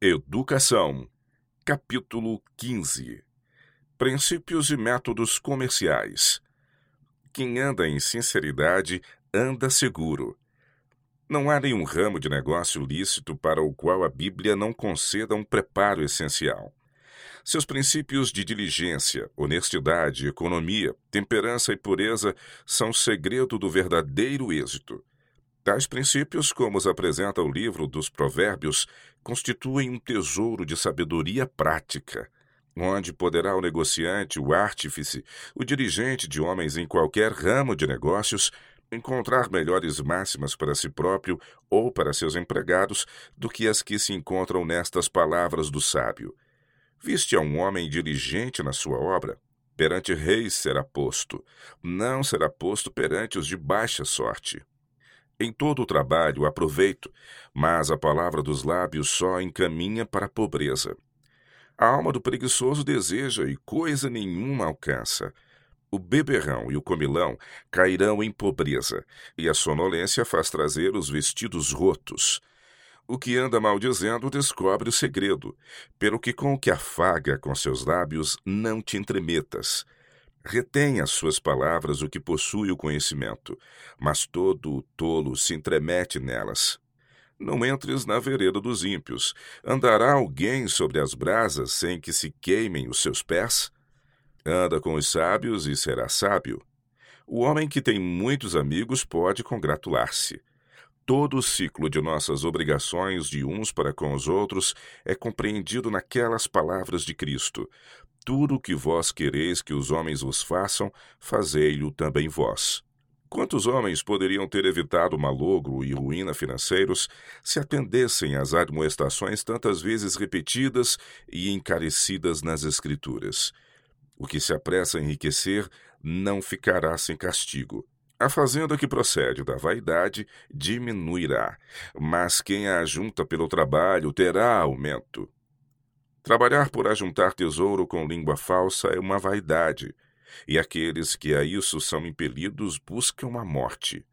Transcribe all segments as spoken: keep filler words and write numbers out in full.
Educação, capítulo quinze. Princípios e métodos comerciais. Quem anda em sinceridade, anda seguro. Não há nenhum ramo de negócio lícito para o qual a Bíblia não conceda um preparo essencial. Seus princípios de diligência, honestidade, economia, temperança e pureza são o segredo do verdadeiro êxito. Tais princípios, como os apresenta o livro dos Provérbios, constituem um tesouro de sabedoria prática, onde poderá o negociante, o artífice, o dirigente de homens em qualquer ramo de negócios encontrar melhores máximas para si próprio ou para seus empregados do que as que se encontram nestas palavras do sábio. Viste a um homem diligente na sua obra? Perante reis será posto, não será posto perante os de baixa sorte. Em todo o trabalho há proveito, mas a palavra dos lábios só encaminha para a pobreza. A alma do preguiçoso deseja e coisa nenhuma alcança. O beberrão e o comilão cairão em pobreza, e a sonolência faz trazer os vestidos rotos. O que anda maldizendo descobre o segredo, pelo que com o que afaga com seus lábios não te entremetas. Retém as suas palavras o que possui o conhecimento, mas todo o tolo se entremete nelas. Não entres na vereda dos ímpios. Andará alguém sobre as brasas sem que se queimem os seus pés? Anda com os sábios e será sábio. O homem que tem muitos amigos pode congratular-se. Todo o ciclo de nossas obrigações de uns para com os outros é compreendido naquelas palavras de Cristo. Tudo o que vós quereis que os homens vos façam, fazei-lo também vós. Quantos homens poderiam ter evitado malogro e ruína financeiros se atendessem às admoestações tantas vezes repetidas e encarecidas nas Escrituras? O que se apressa a enriquecer não ficará sem castigo. A fazenda que procede da vaidade diminuirá, mas quem a ajunta pelo trabalho terá aumento. Trabalhar por ajuntar tesouro com língua falsa é uma vaidade, e aqueles que a isso são impelidos buscam a morte.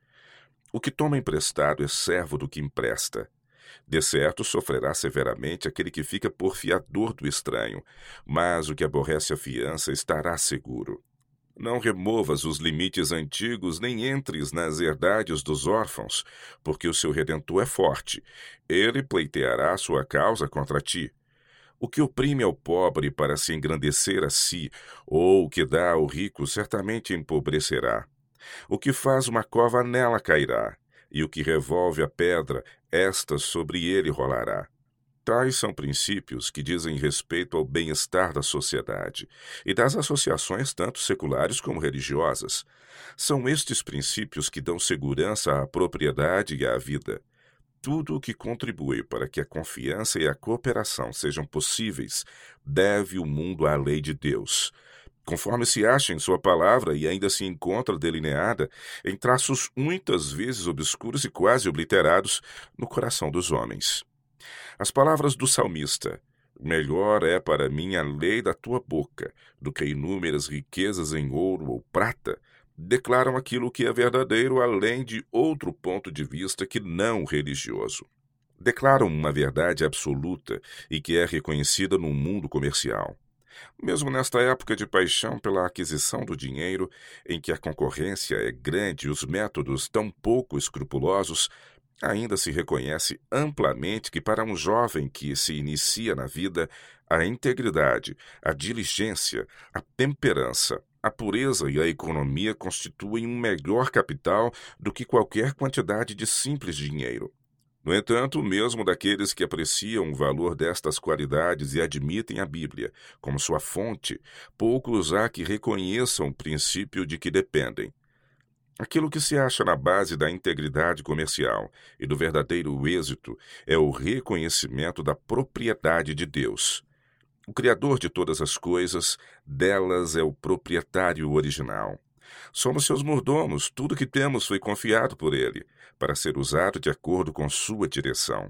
O que toma emprestado é servo do que empresta. De certo sofrerá severamente aquele que fica por fiador do estranho, mas o que aborrece a fiança estará seguro. Não removas os limites antigos, nem entres nas herdades dos órfãos, porque o seu Redentor é forte. Ele pleiteará sua causa contra ti. O que oprime ao pobre para se engrandecer a si, ou o que dá ao rico, certamente empobrecerá. O que faz uma cova, nela cairá, e o que revolve a pedra, esta sobre ele rolará. Tais são princípios que dizem respeito ao bem-estar da sociedade e das associações tanto seculares como religiosas. São estes princípios que dão segurança à propriedade e à vida. Tudo o que contribui para que a confiança e a cooperação sejam possíveis deve o mundo à lei de Deus, conforme se acha em sua palavra e ainda se encontra delineada em traços muitas vezes obscuros e quase obliterados no coração dos homens. As palavras do salmista: melhor é para mim a lei da tua boca do que inúmeras riquezas em ouro ou prata, declaram aquilo que é verdadeiro além de outro ponto de vista que não religioso. Declaram uma verdade absoluta e que é reconhecida no mundo comercial. Mesmo nesta época de paixão pela aquisição do dinheiro, em que a concorrência é grande e os métodos tão pouco escrupulosos, ainda se reconhece amplamente que para um jovem que se inicia na vida, a integridade, a diligência, a temperança, a pureza e a economia constituem um melhor capital do que qualquer quantidade de simples dinheiro. No entanto, mesmo daqueles que apreciam o valor destas qualidades e admitem a Bíblia como sua fonte, poucos há que reconheçam o princípio de que dependem. Aquilo que se acha na base da integridade comercial e do verdadeiro êxito é o reconhecimento da propriedade de Deus. O Criador de todas as coisas, delas é o proprietário original. Somos seus mordomos, tudo que temos foi confiado por ele, para ser usado de acordo com sua direção.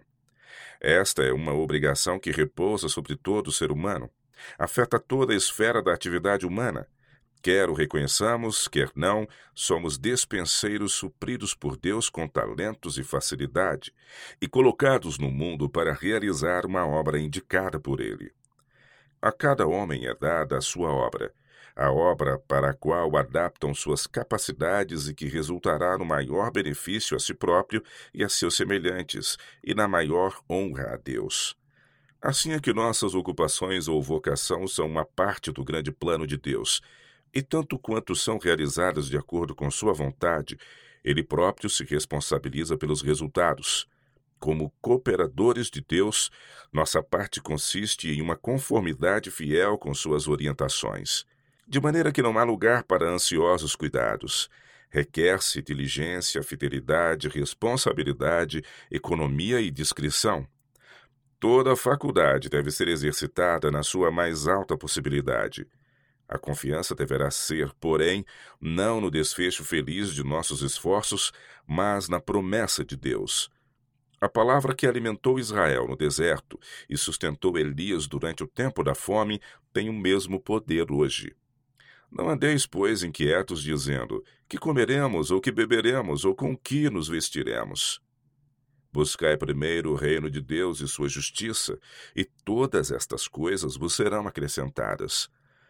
Esta é uma obrigação que repousa sobre todo ser humano. Afeta toda a esfera da atividade humana. Quer o reconheçamos, quer não, somos despenseiros supridos por Deus com talentos e facilidade e colocados no mundo para realizar uma obra indicada por Ele. A cada homem é dada a sua obra, a obra para a qual adaptam suas capacidades e que resultará no maior benefício a si próprio e a seus semelhantes, e na maior honra a Deus. Assim é que nossas ocupações ou vocação são uma parte do grande plano de Deus, e tanto quanto são realizadas de acordo com sua vontade, Ele próprio se responsabiliza pelos resultados. Como cooperadores de Deus, nossa parte consiste em uma conformidade fiel com suas orientações, de maneira que não há lugar para ansiosos cuidados. Requer-se diligência, fidelidade, responsabilidade, economia e discrição. Toda a faculdade deve ser exercitada na sua mais alta possibilidade. A confiança deverá ser, porém, não no desfecho feliz de nossos esforços, mas na promessa de Deus. A palavra que alimentou Israel no deserto e sustentou Elias durante o tempo da fome tem o mesmo poder hoje. Não andeis, pois, inquietos, dizendo: que comeremos, ou que beberemos, ou com que nos vestiremos? Buscai primeiro o reino de Deus e sua justiça, e todas estas coisas vos serão acrescentadas.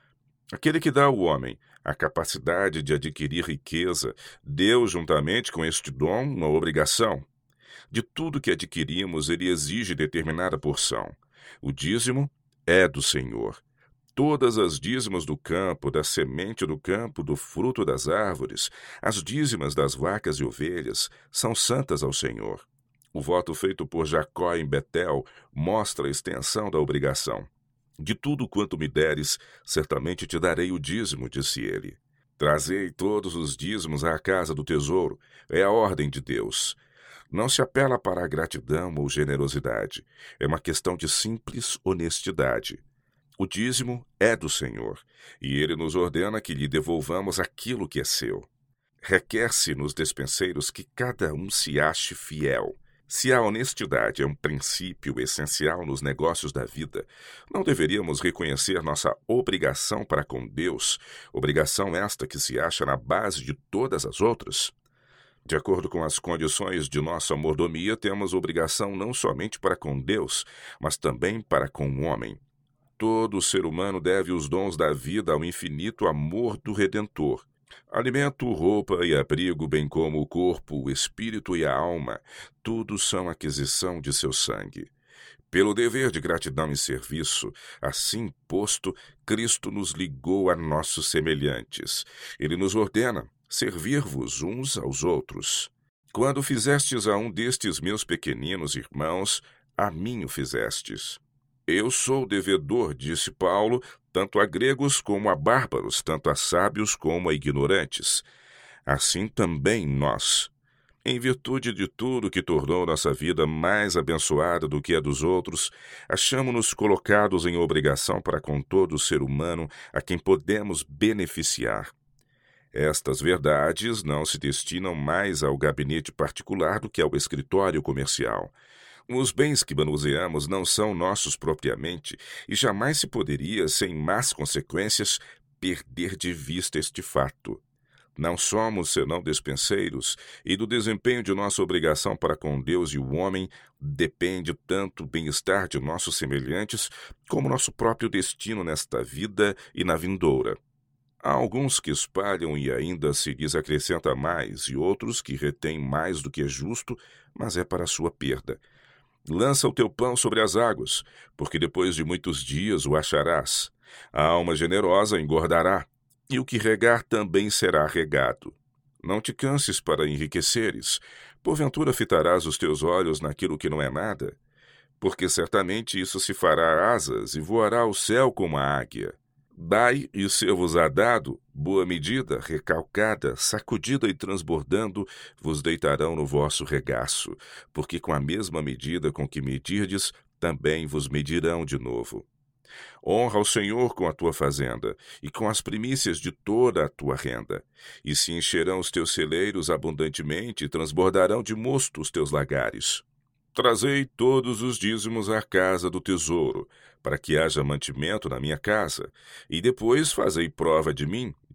Aquele que dá ao homem a capacidade de adquirir riqueza, deu juntamente com este dom uma obrigação. De tudo que adquirimos, ele exige determinada porção. O dízimo é do Senhor. Todas as dízimas do campo, da semente do campo, do fruto das árvores, as dízimas das vacas e ovelhas, são santas ao Senhor. O voto feito por Jacó em Betel mostra a extensão da obrigação. De tudo quanto me deres, certamente te darei o dízimo, disse ele. Trazei todos os dízimos à casa do tesouro, é a ordem de Deus. Não se apela para a gratidão ou generosidade, é uma questão de simples honestidade. O dízimo é do Senhor, e Ele nos ordena que lhe devolvamos aquilo que é seu. Requer-se nos despenseiros que cada um se ache fiel. Se a honestidade é um princípio essencial nos negócios da vida, não deveríamos reconhecer nossa obrigação para com Deus, obrigação esta que se acha na base de todas as outras? De acordo com as condições de nossa mordomia, temos obrigação não somente para com Deus, mas também para com o homem. Todo ser humano deve os dons da vida ao infinito amor do Redentor. Alimento, roupa e abrigo, bem como o corpo, o espírito e a alma, tudo são aquisição de seu sangue. Pelo dever de gratidão e serviço, assim posto, Cristo nos ligou a nossos semelhantes. Ele nos ordena servir-vos uns aos outros. Quando fizestes a um destes meus pequeninos irmãos, a mim o fizestes. Eu sou devedor, disse Paulo, tanto a gregos como a bárbaros, tanto a sábios como a ignorantes. Assim também nós. Em virtude de tudo que tornou nossa vida mais abençoada do que a dos outros, achamo-nos colocados em obrigação para com todo ser humano a quem podemos beneficiar. Estas verdades não se destinam mais ao gabinete particular do que ao escritório comercial. Os bens que manuseamos não são nossos propriamente, e jamais se poderia, sem más consequências, perder de vista este fato. Não somos senão despenseiros, e do desempenho de nossa obrigação para com Deus e o homem depende tanto o bem-estar de nossos semelhantes, como nosso próprio destino nesta vida e na vindoura. Há alguns que espalham e ainda se lhes acrescenta mais, e outros que retêm mais do que é justo, mas é para a sua perda. Lança o teu pão sobre as águas, porque depois de muitos dias o acharás. A alma generosa engordará, e o que regar também será regado. Não te canses para enriqueceres, porventura fitarás os teus olhos naquilo que não é nada, porque certamente isso se fará asas e voará ao céu como a águia. Dai, e ser-vos-á dado, boa medida, recalcada, sacudida e transbordando, vos deitarão no vosso regaço, porque com a mesma medida com que medirdes, também vos medirão de novo. Honra ao Senhor com a tua fazenda, e com as primícias de toda a tua renda, e se encherão os teus celeiros abundantemente, e transbordarão de mosto os teus lagares. Trazei todos os dízimos à casa do tesouro, para que haja mantimento na minha casa, e depois fazei prova de mim,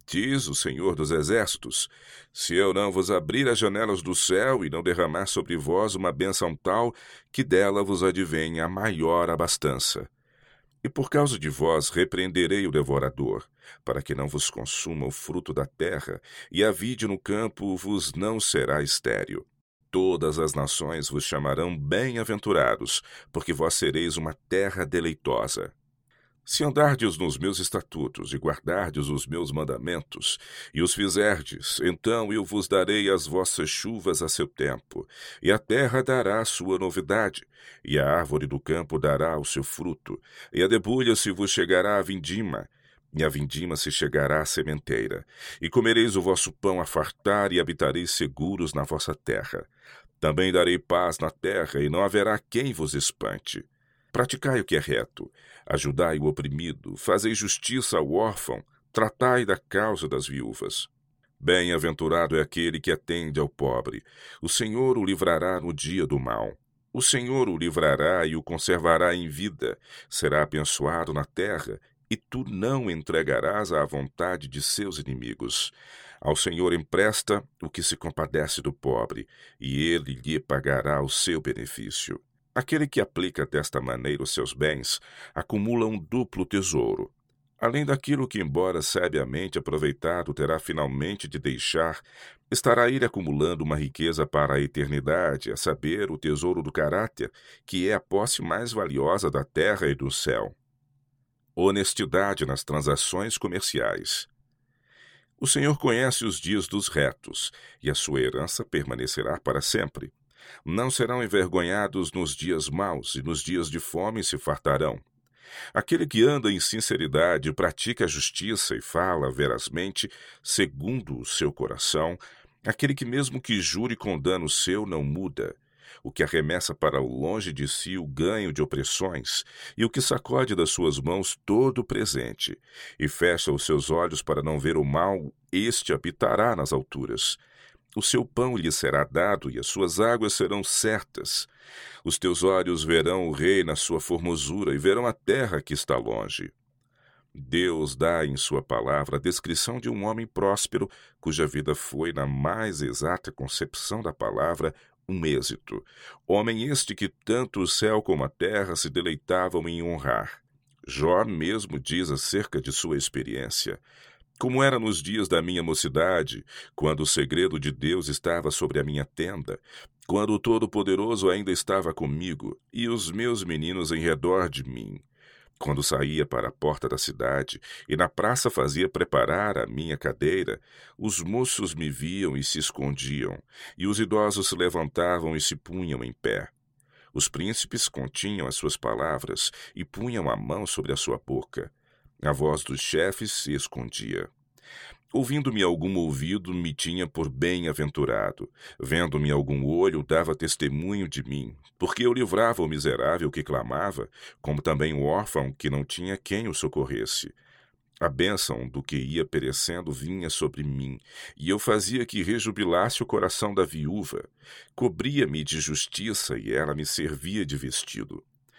Diz o Senhor dos Exércitos: se eu não vos abrir as janelas do céu e não derramar sobre vós uma bênção tal, que dela vos advenha a maior abastança. E por causa de vós repreenderei o devorador, para que não vos consuma o fruto da terra, e a vide no campo vos não será estéril. Todas as nações vos chamarão bem-aventurados, porque vós sereis uma terra deleitosa. Se andardes nos meus estatutos e guardardes os meus mandamentos, e os fizerdes, então eu vos darei as vossas chuvas a seu tempo, e a terra dará a sua novidade, e a árvore do campo dará o seu fruto, e a debulha se vos chegará a vindima, e a vindima se chegará à sementeira, e comereis o vosso pão a fartar, e habitareis seguros na vossa terra. Também darei paz na terra, e não haverá quem vos espante. Praticai o que é reto, ajudai o oprimido, fazei justiça ao órfão, tratai da causa das viúvas. Bem-aventurado é aquele que atende ao pobre. O Senhor o livrará no dia do mal. O Senhor o livrará e o conservará em vida. Será abençoado na terra, e tu não entregarás à vontade de seus inimigos. Ao Senhor empresta o que se compadece do pobre, e ele lhe pagará o seu benefício. Aquele que aplica desta maneira os seus bens acumula um duplo tesouro. Além daquilo que, embora sabiamente aproveitado, terá finalmente de deixar, estará ele acumulando uma riqueza para a eternidade, a saber, o tesouro do caráter, que é a posse mais valiosa da terra e do céu. Honestidade nas transações comerciais. O Senhor conhece os dias dos retos, e a sua herança permanecerá para sempre. Não serão envergonhados nos dias maus, e nos dias de fome se fartarão. Aquele que anda em sinceridade, pratica a justiça e fala verazmente, segundo o seu coração, aquele que mesmo que jure com dano seu não muda, o que arremessa para o longe de si o ganho de opressões, e o que sacode das suas mãos todo o presente, e fecha os seus olhos para não ver o mal, este habitará nas alturas. O seu pão lhe será dado, e as suas águas serão certas. Os teus olhos verão o rei na sua formosura, e verão a terra que está longe. Deus dá em sua palavra a descrição de um homem próspero, cuja vida foi, na mais exata concepção da palavra, um êxito. Homem este que tanto o céu como a terra se deleitavam em honrar. Jó mesmo diz acerca de sua experiência: como era nos dias da minha mocidade, quando o segredo de Deus estava sobre a minha tenda, quando o Todo-Poderoso ainda estava comigo, e os meus meninos em redor de mim. Quando saía para a porta da cidade, e na praça fazia preparar a minha cadeira, os moços me viam e se escondiam, e os idosos se levantavam e se punham em pé. Os príncipes continham as suas palavras, e punham a mão sobre a sua boca. A voz dos chefes se escondia. Ouvindo-me algum ouvido, me tinha por bem-aventurado. Vendo-me algum olho, dava testemunho de mim, porque eu livrava o miserável que clamava, como também o órfão que não tinha quem o socorresse. A bênção do que ia perecendo vinha sobre mim, e eu fazia que rejubilasse o coração da viúva. Cobria-me de justiça, e ela me servia de vestido.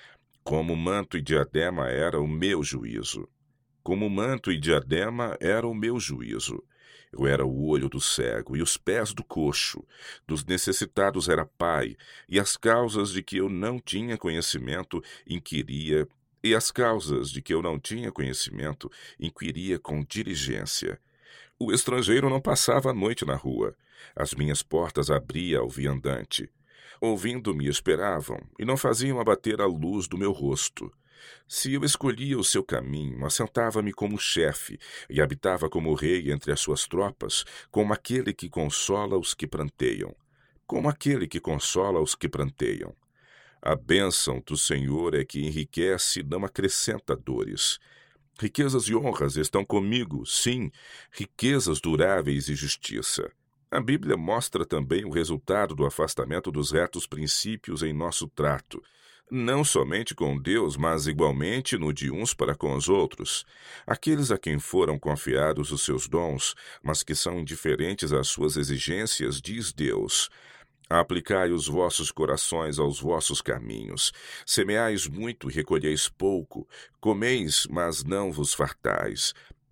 Como manto e diadema era o meu juízo. Como manto e diadema era o meu juízo. Eu era o olho do cego e os pés do coxo. Dos necessitados era pai, e as causas de que eu não tinha conhecimento inquiria, e as causas de que eu não tinha conhecimento inquiria com diligência. O estrangeiro não passava a noite na rua. As minhas portas abria ao viandante. Ouvindo-me esperavam, e não faziam abater a luz do meu rosto. Se eu escolhia o seu caminho, assentava-me como chefe, e habitava como rei entre as suas tropas, como aquele que consola os que pranteiam. Como aquele que consola os que pranteiam. A bênção do Senhor é que enriquece e não acrescenta dores. Riquezas e honras estão comigo, sim, riquezas duráveis e justiça. A Bíblia mostra também o resultado do afastamento dos retos princípios em nosso trato, não somente com Deus, mas igualmente no de uns para com os outros. Aqueles a quem foram confiados os seus dons, mas que são indiferentes às suas exigências, diz Deus: aplicai os vossos corações aos vossos caminhos. Semeais muito e recolheis pouco. Comeis, mas não vos fartais.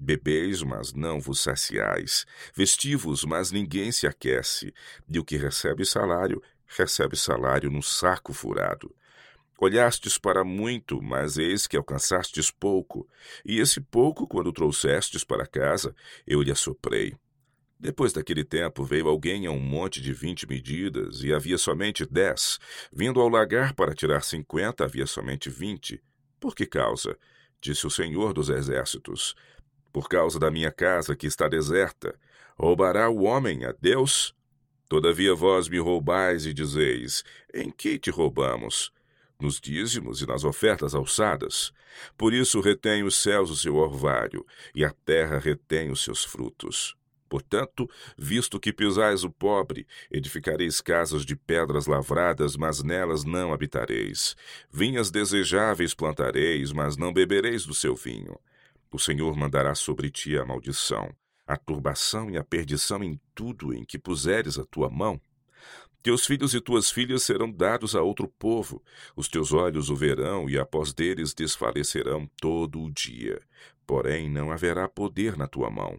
Bebeis, mas não vos saciais. Vestivos, mas ninguém se aquece. E o que recebe salário, recebe salário num saco furado. Olhastes para muito, mas eis que alcançastes pouco. E esse pouco, quando trouxestes para casa, eu lhe assoprei. Depois daquele tempo veio alguém a um monte de vinte medidas, e havia somente dez. Vindo ao lagar para tirar cinquenta, havia somente vinte. Por que causa? Disse o Senhor dos Exércitos. Por causa da minha casa que está deserta. Roubará o homem a Deus? Todavia vós me roubais e dizeis, em que te roubamos? Nos dízimos e nas ofertas alçadas. Por isso retém os céus o seu orvalho, e a terra retém os seus frutos. Portanto, visto que pisais o pobre, edificareis casas de pedras lavradas, mas nelas não habitareis. Vinhas desejáveis plantareis, mas não bebereis do seu vinho. O Senhor mandará sobre ti a maldição, a turbação e a perdição em tudo em que puseres a tua mão. Teus filhos e tuas filhas serão dados a outro povo. Os teus olhos o verão, e após deles desfalecerão todo o dia. Porém, não haverá poder na tua mão.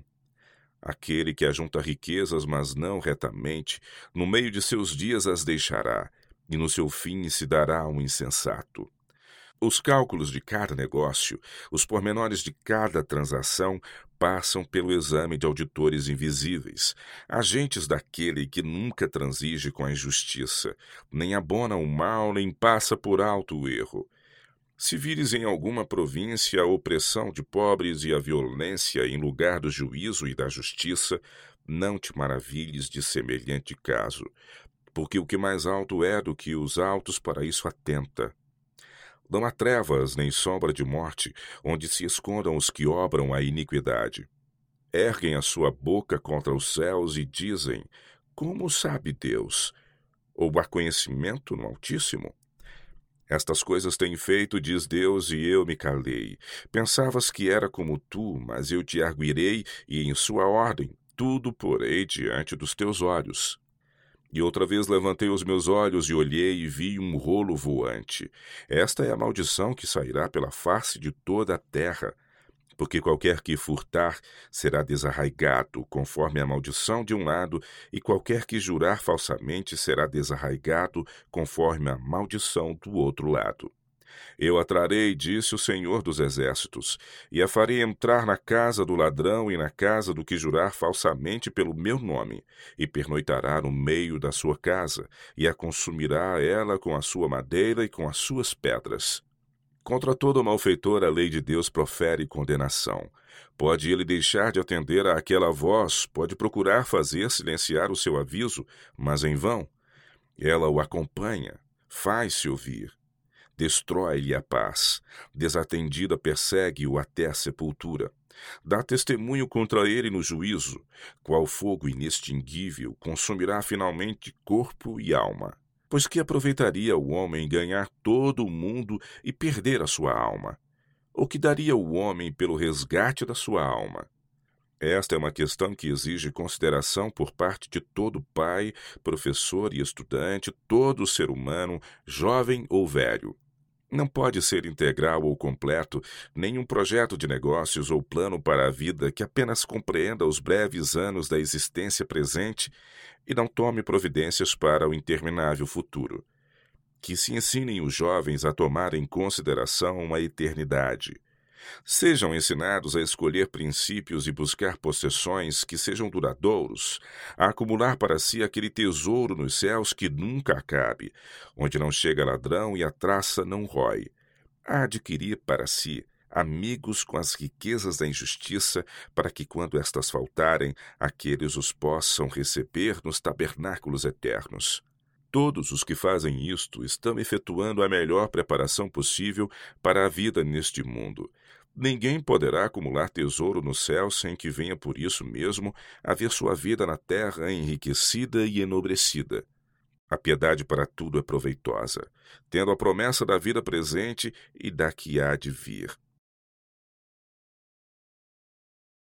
Aquele que ajunta riquezas, mas não retamente, no meio de seus dias as deixará, e no seu fim se dará um insensato. Os cálculos de cada negócio, os pormenores de cada transação, passam pelo exame de auditores invisíveis, agentes daquele que nunca transige com a injustiça, nem abona o mal, nem passa por alto o erro. Se vires em alguma província a opressão de pobres e a violência em lugar do juízo e da justiça, não te maravilhes de semelhante caso, porque o que mais alto é do que os altos para isso atenta. Não há trevas nem sombra de morte, onde se escondam os que obram a iniquidade. Erguem a sua boca contra os céus e dizem, como sabe Deus? Ou há conhecimento no Altíssimo? Estas coisas têm feito, diz Deus, e eu me calei. Pensavas que era como tu, mas eu te arguirei, e em sua ordem tudo porei diante dos teus olhos. E outra vez levantei os meus olhos e olhei e vi um rolo voante. Esta é a maldição que sairá pela face de toda a terra, porque qualquer que furtar será desarraigado, conforme a maldição de um lado, e qualquer que jurar falsamente será desarraigado, conforme a maldição do outro lado. Eu a trarei, disse o Senhor dos Exércitos, e a farei entrar na casa do ladrão e na casa do que jurar falsamente pelo meu nome, e pernoitará no meio da sua casa, e a consumirá ela com a sua madeira e com as suas pedras. Contra todo malfeitor a lei de Deus profere condenação. Pode ele deixar de atender a aquela voz, pode procurar fazer silenciar o seu aviso, mas em vão. Ela o acompanha, faz-se ouvir. Destrói-lhe a paz. Desatendida persegue-o até a sepultura. Dá testemunho contra ele no juízo. Qual fogo inextinguível consumirá finalmente corpo e alma. Pois que aproveitaria o homem ganhar todo o mundo e perder a sua alma? Ou que daria o homem pelo resgate da sua alma? Esta é uma questão que exige consideração por parte de todo pai, professor e estudante, todo ser humano, jovem ou velho. Não pode ser integral ou completo nenhum projeto de negócios ou plano para a vida que apenas compreenda os breves anos da existência presente e não tome providências para o interminável futuro. Que se ensinem os jovens a tomar em consideração a eternidade. Sejam ensinados a escolher princípios e buscar possessões que sejam duradouros, a acumular para si aquele tesouro nos céus que nunca acabe, onde não chega ladrão e a traça não rói, a adquirir para si amigos com as riquezas da injustiça, para que, quando estas faltarem, aqueles os possam receber nos tabernáculos eternos. Todos os que fazem isto estão efetuando a melhor preparação possível para a vida neste mundo. Ninguém poderá acumular tesouro no céu sem que venha por isso mesmo a ver sua vida na terra enriquecida e enobrecida. A piedade para tudo é proveitosa, tendo a promessa da vida presente e da que há de vir.